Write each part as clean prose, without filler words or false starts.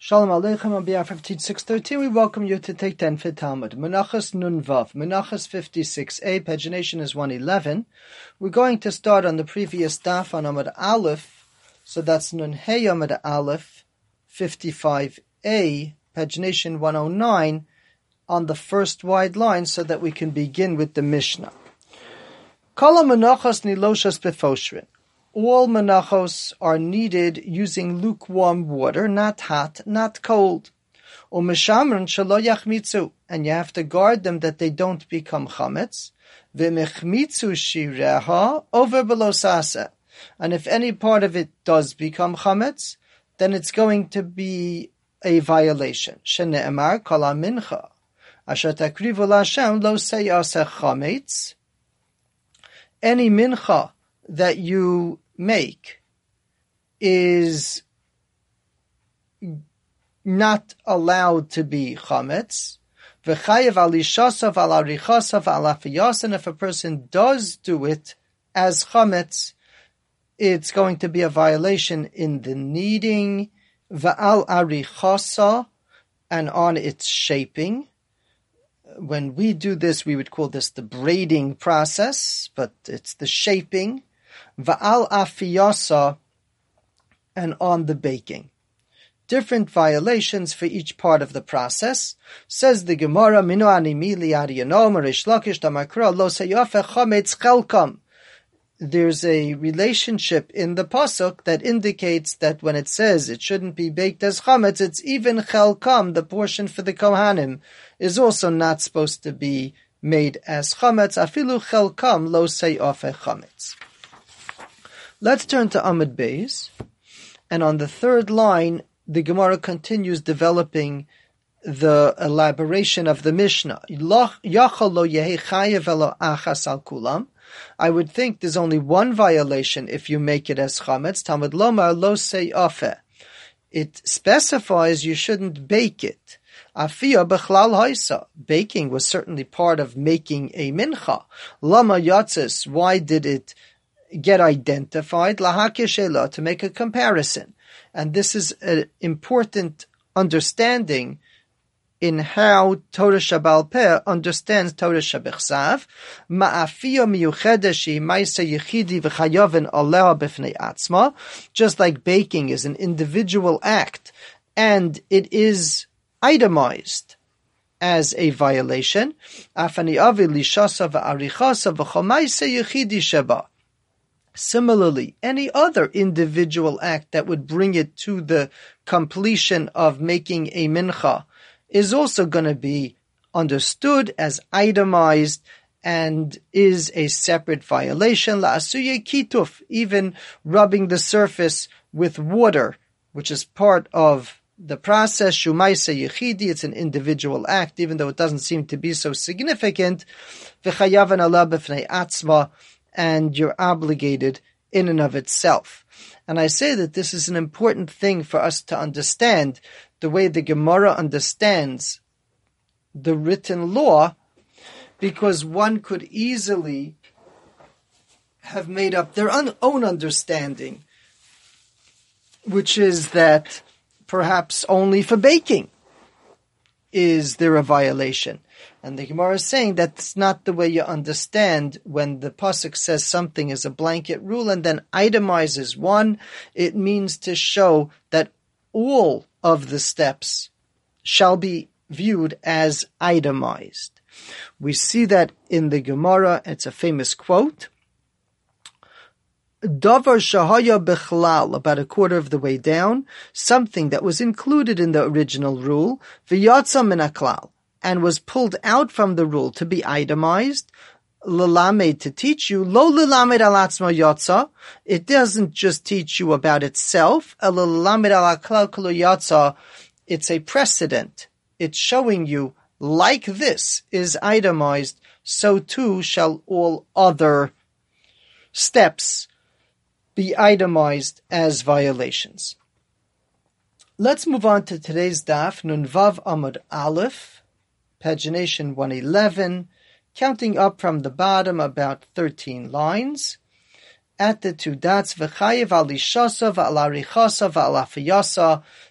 Shalom Aleichem. On behalf of Teach 613, we welcome you to take 10 for Talmud. Menachos Nun Vav. Menachos 56a, pagination is 111. We're going to start on the previous daf on Amud Aleph, so that's Nun Hey Amud Aleph 55a, pagination 109, on the first wide line so that we can begin with the Mishnah. Kol menachos niloshas befoshrin. All menachos are needed using lukewarm water, not hot, not cold. Umeshamron shelo yachmitzu, and you have to guard them that they don't become chametz. V'mechmitzu shireha over below sasa, and if any part of it does become chametz, then it's going to be a violation. Shene'emar kol mincha asher takrivu l'Hashem lo seyaseh chametz. Any mincha that you make is not allowed to be chametz. V'chayev al ishasav al arichasav al afiyas, and if a person does do it as chametz, it's going to be a violation in the kneading, v'al arichasa, and on its shaping. When we do this, we would call this the braiding process, but it's the shaping. Va'al afiyasa, and on the baking. Different violations for each part of the process. Says the Gemara, Minu animi li'ariyano, Marish Lakish damakra, lo seyafe chametz chelkam. There's a relationship in the pasuk that indicates that when it says it shouldn't be baked as chametz, it's even chelkam, the portion for the kohanim, is also not supposed to be made as chametz. Afilu chelkam lo seyafe chametz. Let's turn to Amud Beis, and on the third line, the Gemara continues developing the elaboration of the Mishnah. I would think there's only one violation if you make it as chametz. Talmud lomar lo seyafe. It specifies you shouldn't bake it. Afia bechlal haisa. Baking was certainly part of making a mincha. Lama yatzis. Why did it get identified? Lahakeshela, to make a comparison. And this is an important understanding in how Torah Shabbal Peh understands Torah Shabbechsav. Ma'afiyah miyuchedeshi ma'isa yichidi v'chayaven aleha b'fnei atzma. Just like baking is an individual act, and it is itemized as a violation. Afani avi lishasa v'arichasa v'chomaisa yichidi sheba. Similarly, any other individual act that would bring it to the completion of making a mincha is also going to be understood as itemized and is a separate violation. La'asuye kituf, even rubbing the surface with water, which is part of the process. Shumaisa yechidi, it's an individual act, even though it doesn't seem to be so significant. V'chayavan ala b'fnei atzma, and you're obligated in and of itself. And I say that this is an important thing for us to understand, the way the Gemara understands the written law, because one could easily have made up their own understanding, which is that perhaps only for baking is there a violation. And the Gemara is saying that's not the way you understand when the pasuk says something is a blanket rule and then itemizes one. It means to show that all of the steps shall be viewed as itemized. We see that in the Gemara. It's a famous quote. Davar shahaya bechlal, about a quarter of the way down, something that was included in the original rule, v'yatsa min haklal, and was pulled out from the rule to be itemized, l'lamed, to teach you, lo l'lamed al atzma yatsa, it doesn't just teach you about itself, l'lamed al haklal k'lo yatsa, it's a precedent. It's showing you, like this is itemized, so too shall all other steps be itemized as violations. Let's move on to today's daf, Nun Vav Amud Aleph, pagination 111, counting up from the bottom about 13 lines. At the two dots, v'chayev al ishasa v'al arichasa v'al afiyasa,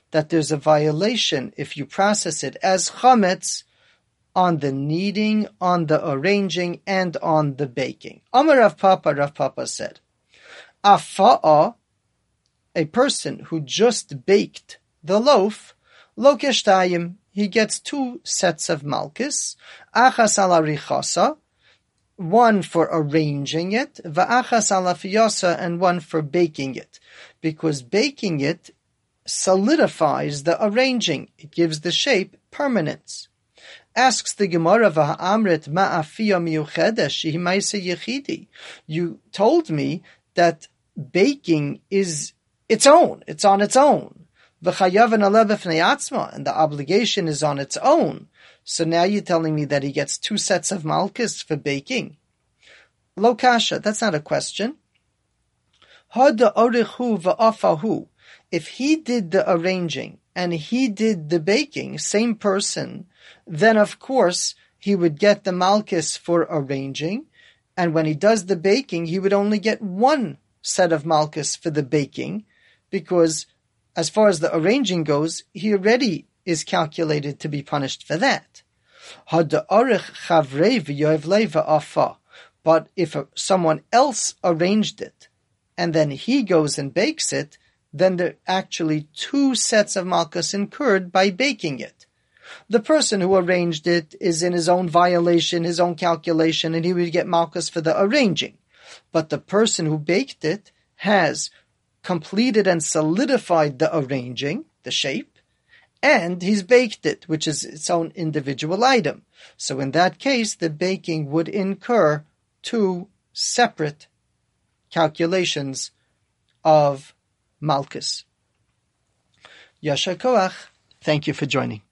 that there's a violation if you process it as chametz on the kneading, on the arranging, and on the baking. Amar Rav Papa said, Afa'a, a person who just baked the loaf, lo keshtayim, he gets 2 sets of malchus, achas ala richasa, one for arranging it, va'achas ala fiyasa, and one for baking it. Because baking it solidifies the arranging. It gives the shape permanence. Asks the Gemara, v'ha'amrit ma'afiya miyuchedes shehi ma'aseh yechidi. You told me that baking is its own. It's on its own. V'chayav aleh b'fnei atzma, and the obligation is on its own. So now you're telling me that he gets 2 sets of malchus for baking. Lo kasha, that's not a question. Hada orichu v'afahu. If he did the arranging and he did the baking, same person, then of course he would get the malchus for arranging, and when he does the baking, he would only get 1 set of malchus for the baking, because as far as the arranging goes, he already is calculated to be punished for that. But if someone else arranged it, and then he goes and bakes it, then there are actually 2 sets of malchus incurred by baking it. The person who arranged it is in his own violation, his own calculation, and he would get malchus for the arranging. But the person who baked it has completed and solidified the arranging, the shape, and he's baked it, which is its own individual item. So in that case, the baking would incur 2 separate calculations of malchus. Yashar koach. Thank you for joining.